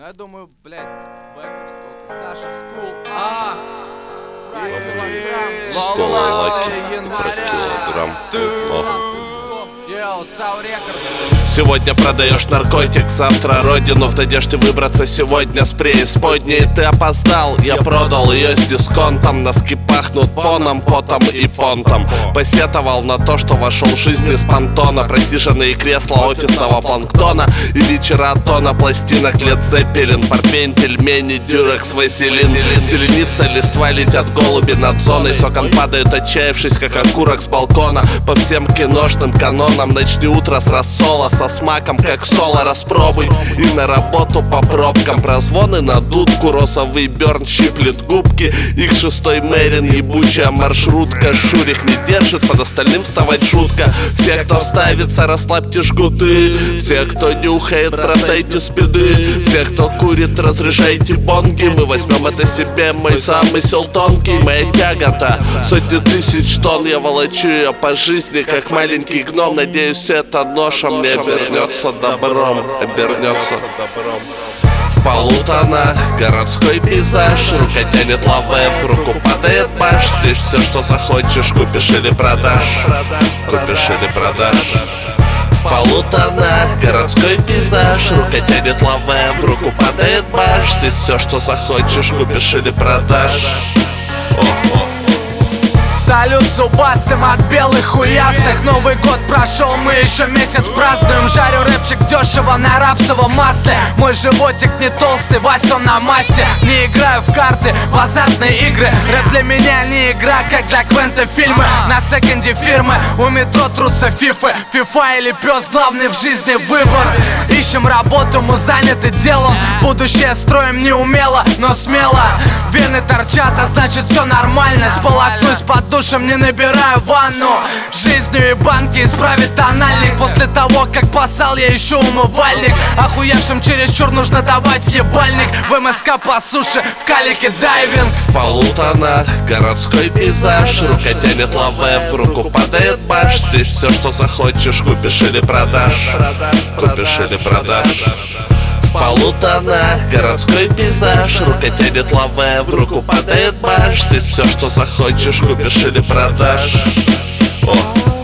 я думаю, блядь, бэков сколько? Саша Скул. Про килограмм. Про килограмм. Йоу, Сау Рекорд. Сегодня продаешь наркотик, завтра родину в надежде выбраться сегодня с преисподней. Ты опоздал, я продал ее с дисконтом. Носки пахнут поном, потом и понтом. Посетовал на то, что вошел в жизнь из понтона. Просиженные кресла офисного планктона и вечера тона пластинок Лед Зеппелин, Парфень, пельмени, дюрекс, вазелин. Зеленица, листва, летят голуби над зоной. С окон падают, отчаявшись, как окурок с балкона. По всем киношным канонам начни утро с рассола, со смаком, как соло, распробуй. И на работу по пробкам, прозвоны на дудку. Росовый Бёрн щиплет губки. Их шестой Мэрин, ебучая маршрутка. Шурик не держит, под остальным вставать шутка. Все, кто ставится, расслабьте жгуты. Все, кто нюхает, бросайте спиды. Все, кто курит, разрешайте бонги. Мы возьмем это себе, мой замысел тонкий. Моя тягота, сотни тысяч тонн. Я волочу ее по жизни, как маленький гном. Надеюсь, эта ноша мне обернется добром. Обернется в полутонах городской пейзаж. Рука тянет лаве, в руку падает баш. Здесь все, что захочешь, купишь или продашь. Купишь или продашь. В полутонах городской пейзаж. Рука тянет лаве, в руку падает баш. Здесь все, что захочешь, купишь или продашь. Салют зубастым от белых хуястых. Новый год прошел, мы еще месяц празднуем. Жарю рэпчик дешево на рапсовом масле. Мой животик не толстый, Вася на массе. Не играю в карты, в азартные игры. Рэп для меня не игра, как для Квента фильмы. На секонде фирмы у метро трутся фифы. Фифа или пес, главный в жизни выбор. Ищем работу, мы заняты делом. Будущее строим неумело, но смело. Вены торчат, а значит все нормально. Сполоснусь под душем, не набираю ванну. Жизнью и банки исправит тональник. После того, как посал, я ищу умывальник. Охуевшим чересчур нужно давать в ебальник. В МСК по суше, в калике дайвинг. В полутонах городской пейзаж. Рука тянет лаве, в руку падает баш. Здесь все, что захочешь, купишь или продашь. Купишь или продашь. В полутонах городской пейзаж. Рука тянет лаве, в руку падает баш. Здесь все, что захочешь, купишь или продашь.